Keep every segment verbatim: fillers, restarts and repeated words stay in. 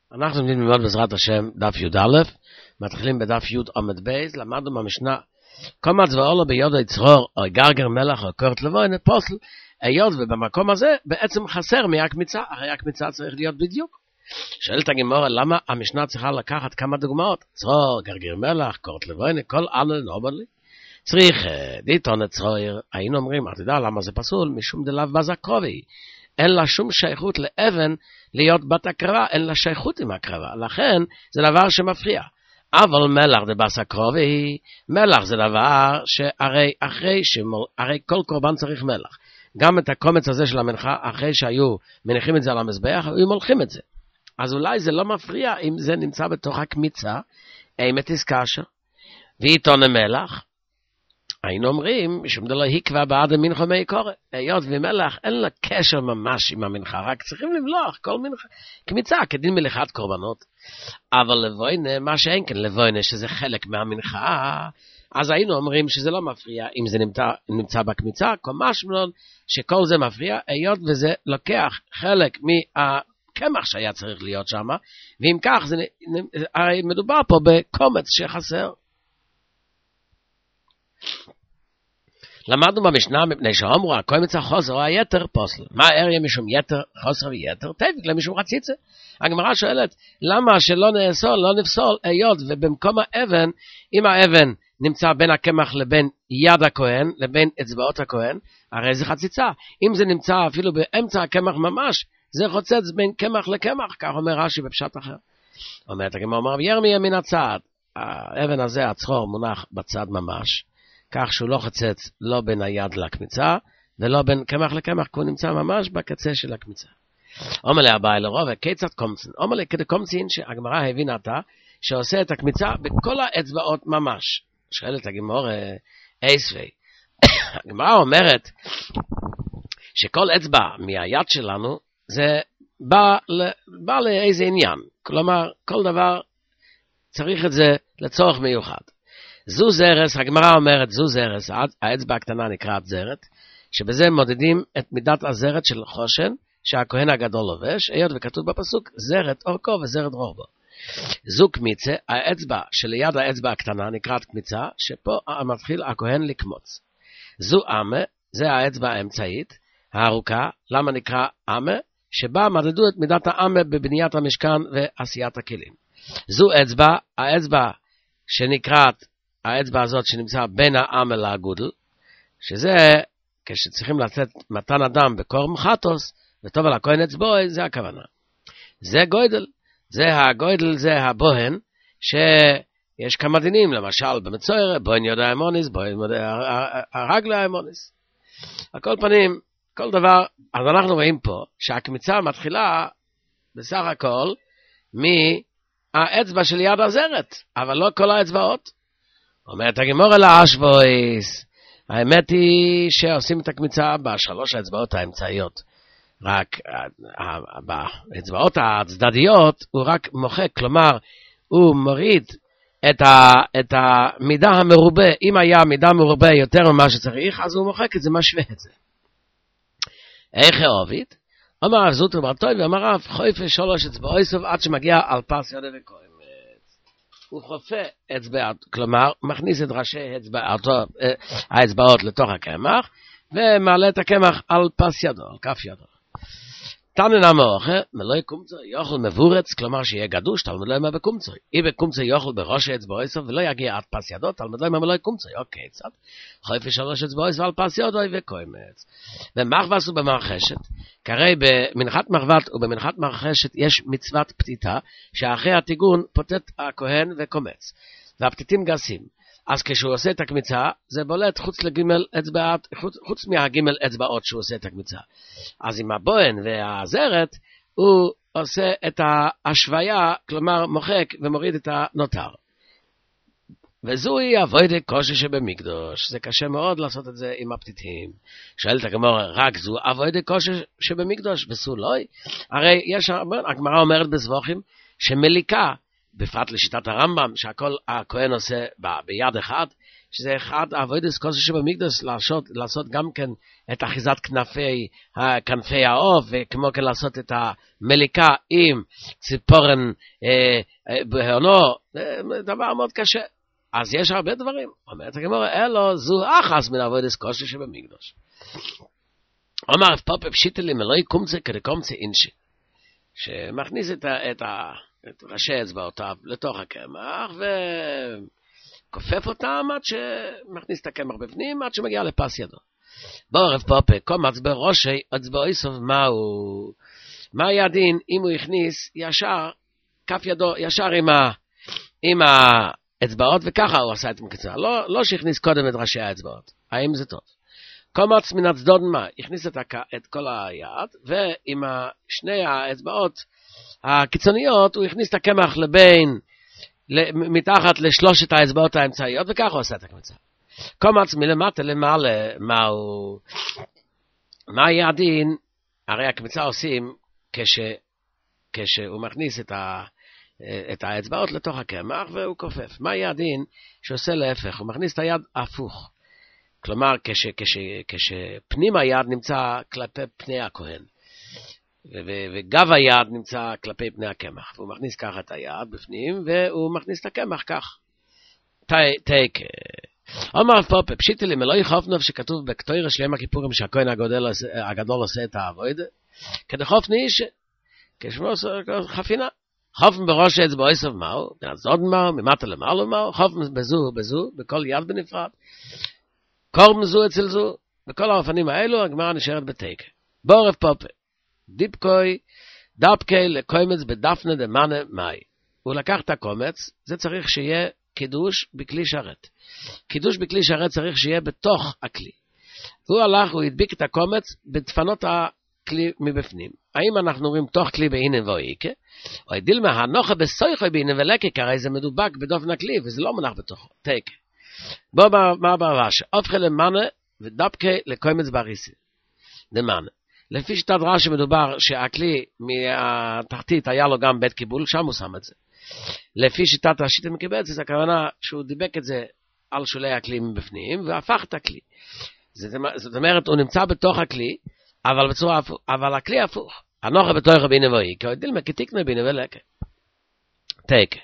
אנחנו לומדים ללמוד בעזרת השם דף י"א, מתחילים בדף י' עמוד בייס, למדנו במשנה, כל מצוואו ביודו יצרור או גרגר מלח או קורט לבוין פוסל, היות ובמקום הזה בעצם חסר מהקמיצה, הרי הקמיצה צריך להיות בדיוק. שואלת הגמרא, למה המשנה צריכה לקחת כמה דוגמאות? צרור, גרגר מלח, קורט לבוין, כל אלה נובלי. צריך דיתון צרור, היינו אומרים, אתה יודע למה זה פסול? משום דלאו בזקרובי. אין לה שום שייכות לאבן להיות בת הקרבה, אין לה שייכות עם הקרבה, לכן זה דבר שמפריע. אבל מלח זה בסקרובי, מלח זה דבר שהרי אחרי שמול, הרי כל קורבן צריך מלח. גם את הקומץ הזה של המנחה, אחרי שהיו מניחים את זה על המזבח, היו מולכים את זה. אז אולי זה לא מפריע אם זה נמצא בתוך הקמיצה, אימת איסקשה, ואיתון המלח, היינו אומרים, משום דלא יקבע בעד המנחה מי קורא, היות ומלח אין לה קשר ממש עם המנחה, רק צריכים למלוח כל מנחה, קמיצה, כדין מליחת קורבנות, אבל לבוינה, מה שאין כן לבוינה, שזה חלק מהמנחה, אז היינו אומרים שזה לא מפריע, אם זה נמצא, נמצא בקמיצה, כמש מלון, שכל זה מפריע, היות וזה לוקח חלק מהקמח שהיה צריך להיות שם, ואם כך, זה, הרי מדובר פה בקומץ שחסר. למדנו במשנה מפני שאומרו הקומץ החוסר או היתר פוסל. מה אריה משום יתר, חוסר ויתר? תפק למשום חציצה. הגמרא שואלת, למה שלא נאסול, לא נפסול, היות ובמקום האבן, אם האבן נמצא בין הקמח לבין יד הכהן, לבין אצבעות הכהן, הרי זה חציצה. אם זה נמצא אפילו באמצע הקמח ממש, זה חוצץ בין קמח לקמח, כך אומר רש"י בפשט אחר. אומרת הגמרא, אומר ירמיה מן הצד, האבן הזה, הצרור, מונח בצד ממש, כך שהוא לא חצץ לא בין היד לקמיצה, ולא בין קמח לקמח, כי הוא נמצא ממש בקצה של הקמיצה. אומר לה הבא אל הרוב, כיצד קומצין? אומר לה כדי קומצין שהגמרא הבינה אותה, שעושה את הקמיצה בכל האצבעות ממש. שואלת הגמרא, אייסווי. הגמרא אומרת, שכל אצבע מהיד שלנו, זה בא, בא לאיזה עניין. כלומר, כל דבר צריך את זה לצורך מיוחד. זו זרס, הגמרא אומרת זו זרס, האצבע הקטנה נקראת זרת, שבזה מודדים את מידת הזרת של חושן, שהכהן הגדול לובש, היות וכתוב בפסוק, זרת אורכו וזרת רוחבו. זו קמיצה, האצבע שליד האצבע הקטנה נקראת קמיצה, שפה מתחיל הכהן לקמוץ. זו אמה, זה האצבע האמצעית, הארוכה, למה נקרא אמה? שבה מדדו את מידת האמה בבניית המשכן ועשיית הכלים. זו אצבע, האצבע שנקראת, האצבע הזאת שנמצא בין האמה לאגודל, שזה כשצריכים לתת מתן אדם בקורם חטוס, וטוב על הכהן אצבעו, זה הכוונה. זה גוידל, זה הגוידל, זה הבוהן, שיש כמה דינים, למשל במצויר, בוהן יודע האמוניס, בוהן יודע הרגלה האמוניס. על כל פנים, כל דבר, אז אנחנו רואים פה, שהקמיצה מתחילה בסך הכל, מהאצבע של יד הזרת, אבל לא כל האצבעות. אומרת הגמרא לאשוויס, האמת היא שעושים את הקמיצה בשלוש האצבעות האמצעיות, רק באצבעות הצדדיות הוא רק מוחק, כלומר הוא מוריד את, ה, את המידה המרובה, אם היה מידה מרובה יותר ממה שצריך, אז הוא מוחק את זה, משווה את זה. איך העובד? אמר רב זוטר בר טוב, ואמר רב חויפה שלוש אצבעות עד שמגיע על פס ידה וקומץ. הוא חופה אצבעות, כלומר מכניס את ראשי אצבעות, האצבעות לתוך הקמח, ומעלה את הקמח על פס ידו, על כף ידו. תנן המאוכל, מלוי קומצו, יאכל מבורץ, כלומר שיהיה גדוש, תלמוד לא ימה בקומצו. אי בקומצו יאכל בראשי אצבעו, ולא יגיע עד פס ידו, תלמוד לא ימה מלוי קומצו. אוקיי, צד. חויפה שלוש אצבעו, ועל פס ידו וקומץ. ומחבס הוא במרחשת, כרי במנחת מחבת ובמנחת מרחשת יש מצוות פתיתה, שאחרי התיגון פותט הכהן וקומץ. והפתיתים גסים. אז כשהוא עושה את הקמיצה, זה בולט חוץ לגימל אצבעות, חוץ, חוץ מהגימל אצבעות שהוא עושה את הקמיצה. אז עם הבוהן והזרת, הוא עושה את ההשוויה, כלומר מוחק ומוריד את הנותר. וזוהי עבודת קושי שבמקדוש. זה קשה מאוד לעשות את זה עם הפתיתים. שואלת הגמרא, רק זו עבודת קושי שבמקדוש, וסו לא? הרי יש, הגמרא אומרת בזבוכים, שמליקה בפרט לשיטת הרמב"ם, שהכל הכהן עושה ב- ביד אחד, שזה אחד העבודת קודש שבמקדש, לעשות, לעשות גם כן את אחיזת כנפי, כנפי העוף, וכמו כן לעשות את המליקה עם ציפורן אה, אה, בהונו, זה דבר מאוד קשה. אז יש הרבה דברים. אומרת הגמרא, אלו זו אחס מן עבודת קודש שבמקדש. אומר רב פאפא פשיטא לי מלואי קומצא כדקומצא אינשי, שמכניס את, ה, את, ה, את ראשי אצבעותיו לתוך הקמח וכופף אותם עד שמכניס את הקמח בפנים עד שמגיע לפס ידו. בוא רב פאפא, קום אצבע ראשי אצבעו סוף מהו, מה היה הדין אם הוא הכניס ישר כף ידו ישר עם, ה, עם האצבעות, וככה הוא עשה את מקצוע, לא, לא שהכניס קודם את ראשי האצבעות. האם זה טוב? קומץ מן הצדוד מה, הכניס את, הק... את כל היד, ועם שני האצבעות הקיצוניות, הוא הכניס את הקמח לבין, מתחת לשלושת האצבעות האמצעיות, וככה הוא עושה את הקמצה. קומץ מלמטה למעלה, מה הוא, מה יהיה הדין? הרי הקמצה עושים כש, כשהוא מכניס את, ה... את האצבעות לתוך הקמח, והוא כופף. מה יהיה הדין? שעושה להפך, הוא מכניס את היד הפוך. כלומר, כש, כש, כשפנים היד נמצא כלפי פני הכהן, ו- וגב היד נמצא כלפי פני הקמח, והוא מכניס ככה את היד בפנים, והוא מכניס את הקמח כך. תיק. אומר פאפא, פשיטא לי מלואי חופנוב, שכתוב בקטוירא של יום הכיפורים, שהכהן הגדול, הגדול עושה את העבודה, כדחופני איש, כשמו חפינה. חופן בראש אצבעו סוף מהו, מהצדוד מהו, ממטה למעלה מהו, חופן בזו בזו, בכל יד בנפרד. קורם זו אצל זו, בכל האופנים האלו, הגמרא נשארת בתקה. בוא רב פאפא, דיפקוי, דפקי לקומץ בדפנה דמנה מאי. הוא לקח את הקומץ, זה צריך שיהיה קידוש בכלי שרת. קידוש בכלי שרת צריך שיהיה בתוך הכלי. והוא הלך, הוא הדביק את הקומץ בדפנות הכלי מבפנים. האם אנחנו רואים תוך כלי בעינן ואויקה, או דילמה הנוחה בסויכוי בעינן ולקה, הרי זה מדובק בדופן הכלי, וזה לא מונח בתוכו. תקה. בוא מה בראש, אופכה למנה ודפקה לקומץ בריסי. דמנה. לפי שיטת רש"י מדובר שהכלי מהתחתית היה לו גם בית קיבול, שם הוא שם את זה. לפי שיטת השיטה מקיבץ, זה הכוונה שהוא דיבק את זה על שולי הכלי מבפנים, והפך את הכלי. זאת אומרת, הוא נמצא בתוך הכלי, אבל בצורה הפוך, אבל הכלי הפוך. הנוחה בתוך רבי נבואי, כי הוא דילמה כתיקנה בי נבלקה. תקה.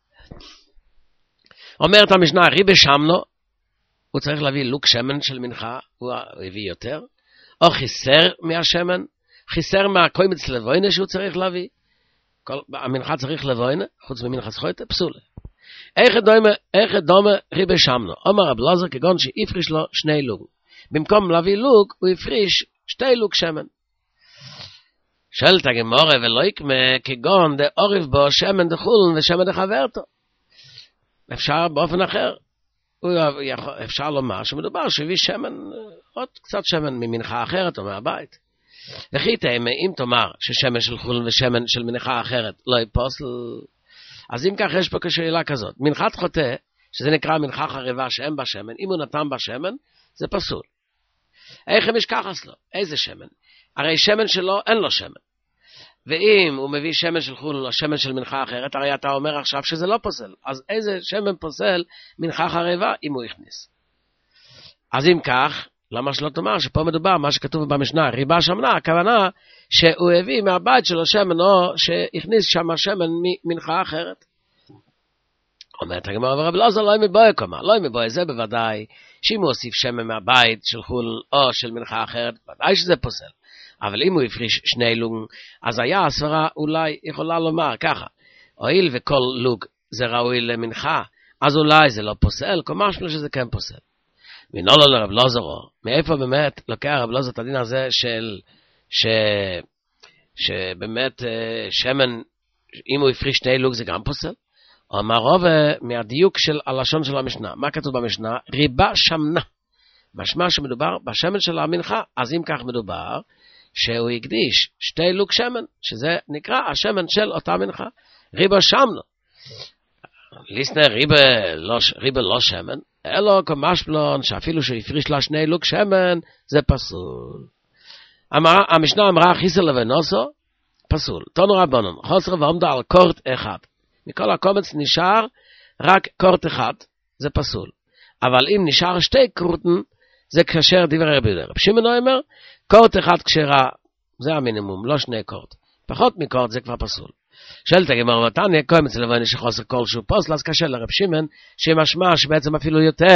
אומרת המשנה, ריבה שמנו, הוא צריך להביא לוק שמן של מנחה, הוא הביא יותר, או חיסר מהשמן, חיסר מהקומץ לבוינה שהוא צריך להביא, כל, המנחה צריך לבוינה, חוץ ממנחה זכויתה, פסולה. איך דומה, איך דומה ריבה שמנו, אומר רב אלעזר כגון שהפריש לו שני לוג, במקום להביא לוג, הוא הפריש שתי לוג שמן. שואלת הגמרא ולא יקמה כגון דה עורב בו שמן דחולן ושמן דחברתו. אפשר באופן אחר, אפשר לומר שמדובר שהביא שמן, עוד קצת שמן ממנחה אחרת או מהבית. וכי תאמה, אם תאמר ששמן של חולן ושמן של מנחה אחרת לא יפוסל, אז אם כך יש פה כשאלה כזאת, מנחת חוטא, שזה נקרא מנחה חריבה שאין בה שמן, אם הוא נתן בה שמן, זה פסול. איך הם ישכחס לו? איזה שמן? הרי שמן שלו אין לו שמן. ואם הוא מביא שמן של חולן או שמן של מנחה אחרת, הרי אתה אומר עכשיו שזה לא פוסל. אז איזה שמן פוסל מנחה חריבה אם הוא הכניס? אז אם כך, למה שלא תאמר שפה מדובר מה שכתוב במשנה, ריבה שמנה, הכוונה שהוא הביא מהבית שלו שמן או שהכניס שם שמן מנחה אחרת. אומרת הגמרא ורב אלעזר לא מבואה כמה, לא מבואה, זה בוודאי שאם הוא הוסיף שמן מהבית של חולן או של מנחה אחרת, ודאי שזה פוסל. אבל אם הוא הפריש שני לוג, אז היה הסברה אולי יכולה לומר ככה, הואיל וכל לוג זה ראוי למנחה, אז אולי זה לא פוסל, כלומר שלו שזה כן פוסל. מנולו לרב אלעזר, מאיפה באמת לוקח רב אלעזר את הדין הזה של, ש, שבאמת שמן, אם הוא הפריש שני לוג זה גם פוסל? או אמר רוב מהדיוק של הלשון של המשנה, מה כתוב במשנה? ריבה שמנה, משמע שמדובר בשמן של המנחה, אז אם כך מדובר, שהוא הקדיש שתי לוג שמן, שזה נקרא השמן של אותה מנחה, ריבה שמנו. ליסנר ריבה לא, ריבה לא שמן, אלו כמשפלון שאפילו שהוא הפריש לה שני לוג שמן, זה פסול. אמר, המשנה אמרה חיסר לבנוסו, פסול. תונו רבנון, חוסר ועומדו על קורט אחד. מכל הקומץ נשאר רק קורט אחד, זה פסול. אבל אם נשאר שתי קורטן, זה כשר דברי רבי יהודה. רב שמעון אומר, קורט אחד כשרה, זה המינימום, לא שני קורט. פחות מקורט זה כבר פסול. שואלת הגמרא בתניא, קומץ לבוינה שחוסר כלשהו פוסל, אז קשה לרב שמעון, שמשמע שבעצם אפילו יותר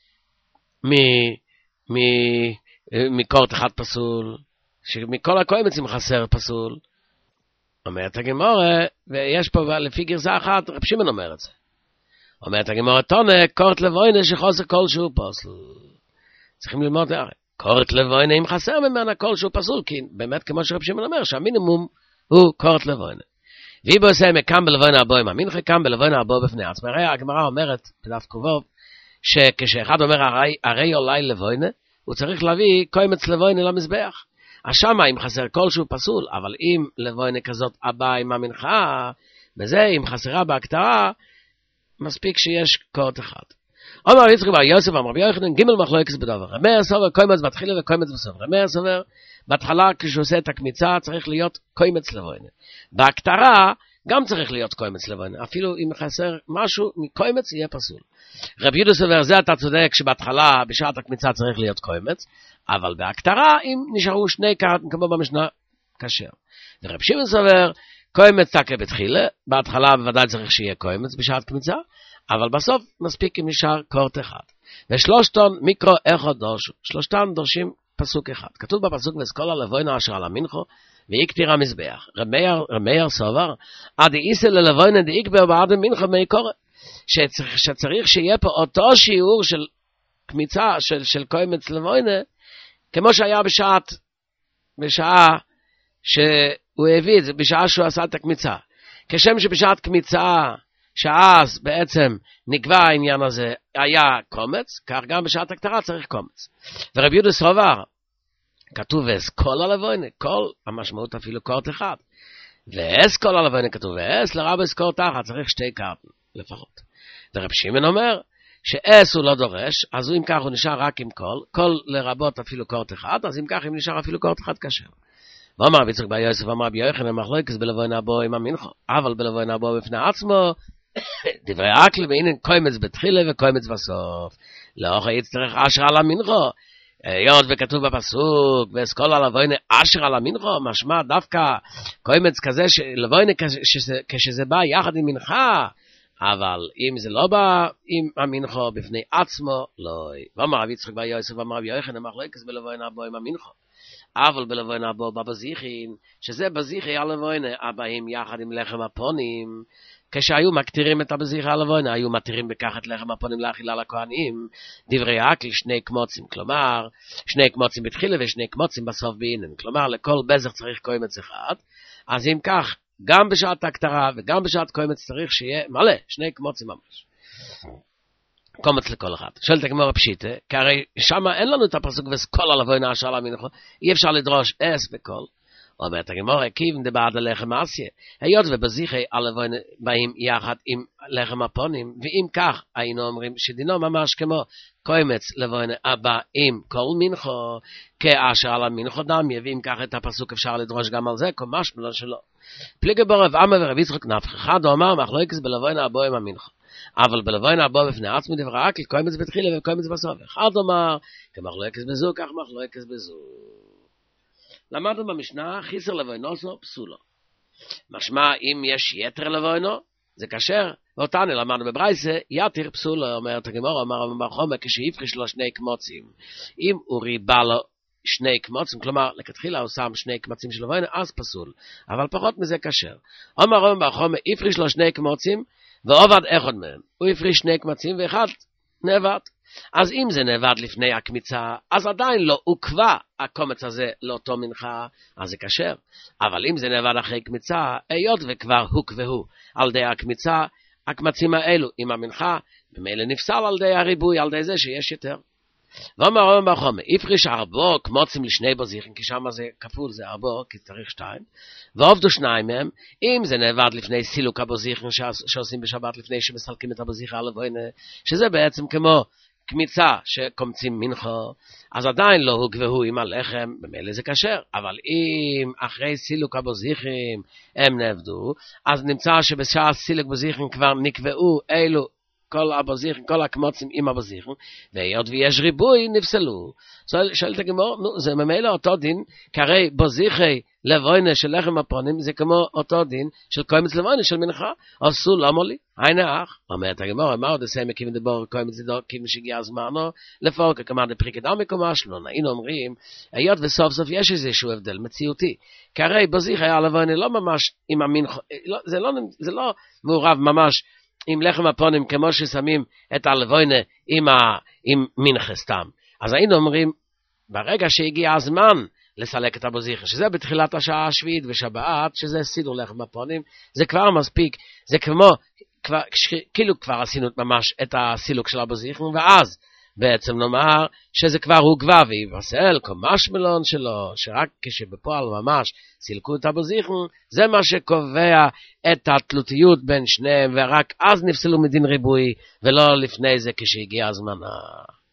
מקורט אחד פסול, שמכל הקומצים חסר פסול. אומרת הגמרא, ויש פה לפי גרסה אחת, רב שמעון אומר את זה. אומרת הגמרא תניא, קורט לבוינה שחוסר כלשהו פוסל. צריכים ללמוד, קורט לבוינה אם חסר ממנה כלשהו פסול, כי באמת כמו שרב שמעון אומר, שהמינימום הוא קורט לבוינה. ויבו עושה מקם בלבוינה הבו עם המנחה, קם בלבוינה הבו בפני עצמה. הרי הגמרא אומרת, בדף קובוב, שכשאחד אומר הרי, הרי אולי לבוינה, הוא צריך להביא קומץ לבוינה למזבח. אז שמה אם חסר כלשהו פסול, אבל אם לבוינה כזאת הבאה עם המנחה, בזה אם חסרה בהקטרה, מספיק שיש קורט אחד. אומר יצחק בר יוסף אמר רבי יוחנן ג' מחלוקת בדבר. רבי סובר קומץ בתחילה וקומץ בסוף. רבי סובר בהתחלה כשהוא עושה את הקמיצה צריך להיות קומץ לבוינה. בהקטרה גם צריך להיות קומץ לבוינה. אפילו אם חסר משהו מקומץ יהיה פסול. רבי יהודה סובר זה אתה צודק שבהתחלה בשעת הקמיצה צריך להיות קומץ, אבל בהקטרה אם נשארו שני קרטים כמו במשנה כשר. ורב שמעון סובר קומץ תקה בתחילה, בהתחלה בוודאי צריך שיהיה קומץ בשעת קמיצה, אבל בסוף מספיק אם נשאר קורט אחד. ושלושתן מיקרו אחד דורשו. שלושתן דורשים פסוק אחד. כתוב בפסוק וסקולה לבוינה אשר על המנחו, ויקטיר המזבח. רמייר סובר, עד איסה ללבוינה דאיקבר בעד המנחו מי קורא. שצריך, שצריך שיהיה פה אותו שיעור של קמיצה, של, של קומץ לבוינה, כמו שהיה בשעת, בשעה שהוא הביא את זה, בשעה שהוא עשה את הקמיצה. כשם שבשעת קמיצה, שאז בעצם נקבע העניין הזה היה קומץ, כך גם בשעת הקטרה צריך קומץ. ורבי יהודה סובר, כתוב ואסכולה לבוינה, כל המשמעות אפילו קורט אחד. ואסכולה לבוינה כתוב, ואס לרב אסכור תחת, צריך שתי קרטן לפחות. ורב שמעון אומר, שאס הוא לא דורש, אז אם כך הוא נשאר רק עם כל, כל לרבות אפילו קורט אחד, אז אם כך אם נשאר אפילו קורט אחד כשר. ואמר רבי יצחק בר יוסף, אמר רבי יוחנן מחלוקת בלבוינה הבו עם המנחו, אבל בלבוינה הבו בפני עצמו, דברי אקל והנה קומץ בתחילה וקומץ בסוף. לאחר יצטרך אשר על המנחו, היות וכתוב בפסוק, ואסכולה לבוינה אשר על המנחו, משמע דווקא קומץ כזה, לבוינה כשזה בא יחד עם מנחה, אבל אם זה לא בא עם המנחו בפני עצמו, לא. ואמר רבי יצחק בר יוסף, אמר רבי יוחנן מחלוקת בלבוינה הבו עם המנחו. אבל בלבוינה הבו בבזיחין, שזה בזיחי הלבוינה, הבאים יחד עם לחם הפונים, כשהיו מקטירים את הבזיחה הלבוינה, היו מתירים בכך את לחם הפונים לאכילה לכהנים, דברי אקל שני קמוצים, כלומר, שני קמוצים בתחילה ושני קמוצים בסוף בעינן, כלומר, לכל בזך צריך קומץ אחד, אז אם כך, גם בשעת הקטרה וגם בשעת קומץ צריך שיהיה מלא, שני קמוצים ממש. קומץ לכל אחד. שואלת הגמרא פשיטה, כי הרי שמה אין לנו את הפסוק וסקולה לבוינה אשר על המנחו, אי אפשר לדרוש אס בכל. אומרת הגמרא, כיוון דבעד הלחם אסיה, היות ובזיחי הלבוינה באים יחד עם לחם הפונים, ואם כך היינו אומרים שדינו ממש כמו קומץ לבוינה הבא עם כל מנחו, כאשר על המנחו דמיה, ואם כך את הפסוק אפשר לדרוש גם על זה, כמש מלא שלא. פליגי בו רב עמה ורב יצחק נפח, אחד הוא אמר מחלוקת בלבוינה הבא עם המנחו. אבל בלבוינה הבא בפני עצמו דברי אקל, קומץ בתחילה וקומץ בסוף. אחד אומר, כמחלוקת בזו, כך מחלוקת בזו. למדנו במשנה, חיסר לבוינוסו, פסולו. משמע, אם יש יתר לבוינו, זה כשר. ואותנו למדנו בברייסה, יתר פסולו, אומרת הגמרא, אמר רבי חומר, כשהפריש לו שני קמוצים. אם הוא ריבה לו שני קמוצים, כלומר, לכתחילה הוא שם שני קמצים של לבוינו, אז פסול. אבל פחות מזה כשר. אמר רבי חומר, הפריש לו שני קמוצים, ועובד אחד מהם. הוא הפריש שני קמצים, ואחד נאבד. אז אם זה נאבד לפני הקמיצה, אז עדיין לא עוקבה הקומץ הזה לאותו מנחה, אז זה כשר. אבל אם זה נאבד אחרי קמיצה, היות וכבר הוקבהו על די הקמיצה, הקמצים האלו עם המנחה, במילא נפסל על די הריבוי, על די זה שיש יותר. ואומר רבי חומר, הפריש ארבו קמוצים לשני בזיחים, כי שם זה כפול, זה ארבו, כי צריך שתיים, ועובדו שניים מהם, אם זה נאבד לפני סילוק הבזיחים שעושים בשבת, לפני שמסלקים את הבזיחה הלבוינה, שזה בעצם כמו קמיצה שקומצים מנחו, אז עדיין לא הוגבהו עם הלחם, במילא זה כשר. אבל אם אחרי סילוק הבוזיכים הם נעבדו, אז נמצא שבשעה סילוק בוזיכים כבר נקבעו אילו כל הבוזיכים, כל הקמוצים עם הבוזיכים, והיות ויש ריבוי נפסלו. שואלת הגמור, נו, זה ממילא אותו דין, כי הרי בוזיכי לבוינה של לחם הפונים, זה כמו אותו דין של קוימץ לבוינה של מנחה, עשו למה לי? הנה אח, אומרת הגמור, אמר דסי מקים דבור קוימץ דור, כיוון שהגיע הזמנו, לפורק כמה דפריקת עמקומה שלו, היינו אומרים, היות וסוף סוף יש איזשהו הבדל מציאותי, כי הרי בוזיכי הלבוינה לא ממש עם המנחה, לא, זה, לא, זה לא מעורב ממש, עם לחם הפונים, כמו ששמים את הלבוינה עם, ה, עם מנחה סתם. אז היינו אומרים, ברגע שהגיע הזמן לסלק את הבוזיכה, שזה בתחילת השעה השביעית ושבת, שזה סידור לחם הפונים, זה כבר מספיק, זה כמו, כבר, כאילו כבר עשינו ממש את הסילוק של הבוזיכה, ואז בעצם נאמר שזה כבר הוגבה ויבסל כמשמלון שלו, שרק כשבפועל ממש סילקו את הבוזיכה, זה מה שקובע את התלותיות בין שניהם, ורק אז נפסלו מדין ריבוי, ולא לפני זה כשהגיע הזמן.